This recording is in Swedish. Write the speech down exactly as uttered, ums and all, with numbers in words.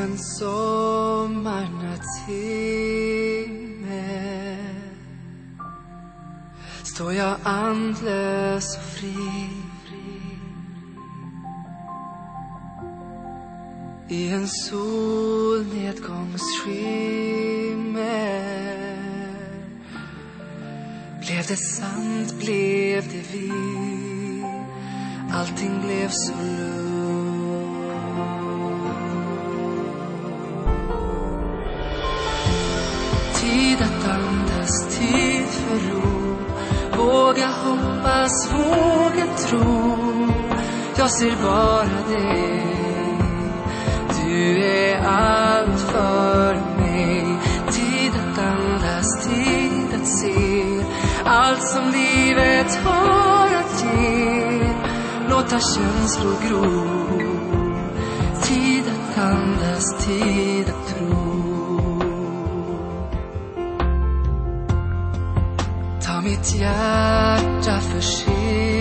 en sommarnattstimme står jag andlös och fri i en solnedgångsskimmer. Blev det sant, blev det vi, allting blev så lugnt. Tid att andas, tid för ro, våga hoppas, våga tro. Jag ser bara dig, du är allt för mig. Tid att andas, tid att se allt som livet har att ge. Låta känslor gro, tid att andas, tid att tro. Ta mitt hjärta för sig,